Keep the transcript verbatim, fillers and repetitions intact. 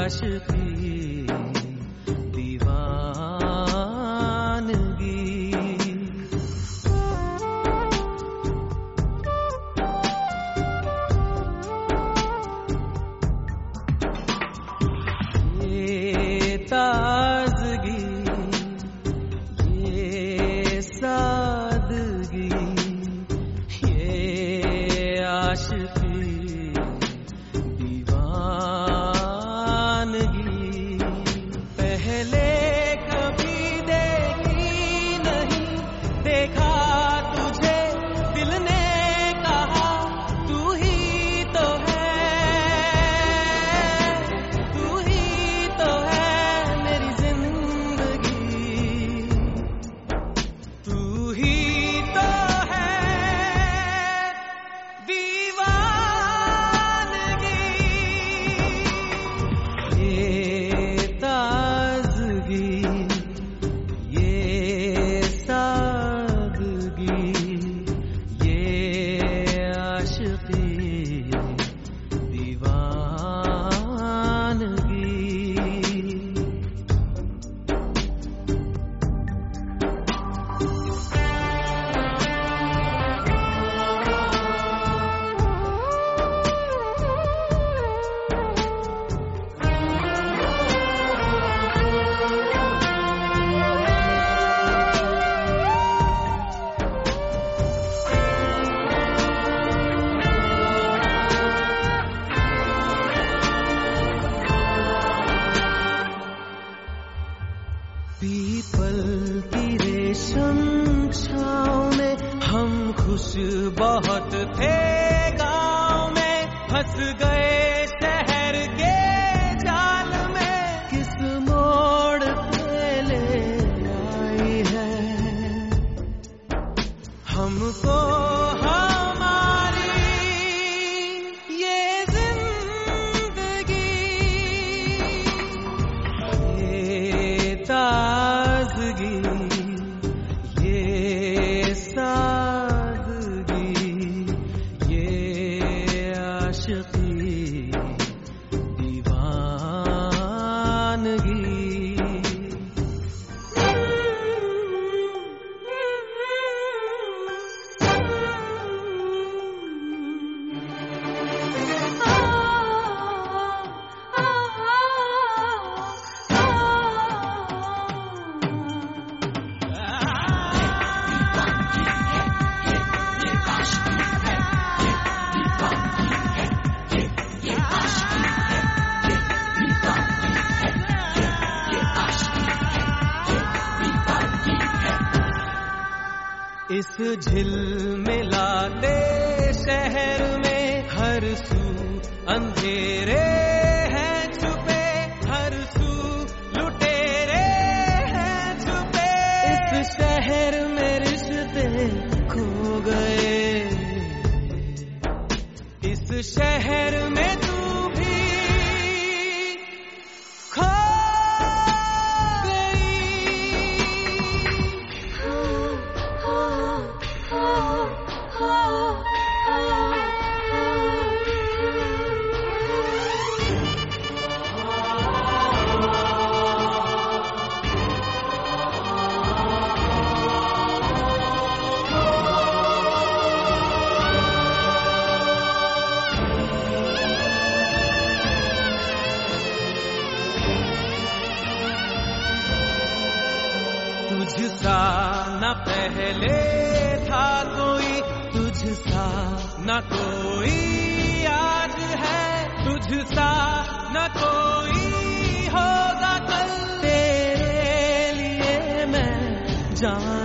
आशिकी दीवानगी। ये ताज़गी, ये सादगी, ये आशिकी दीवानगी। पहले कभी देखी नहीं, देखा तुझे दिल ने कहा तू ही तो है, तू ही तो है मेरी जिंदगी, तू ही तो है दीवानगी। ये ताज़गी, ये सादगी, ये आशिकी दीवानगी। पीपल की रेशम छाँव में हम खुश बहुत थे, गाँव में फंस गए शहर के जाल में। किस मोड़ पे ले आई है हमको हमारी ये जिंदगी। ये ताज़गी, ये सादगी, ये आशिकी दीवानगी। इस झिलमिलाते शहर में हर सू अंधेरे हैं छुपे, हर सू लुटेरे हैं छुपे। इस शहर में रिश्ते खो गए, इस शहर में तू भी खो तुझसा न पहले था कोई, तुझसा न कोई आज है, तुझसा न कोई होगा कल। तेरे लिए मैं जान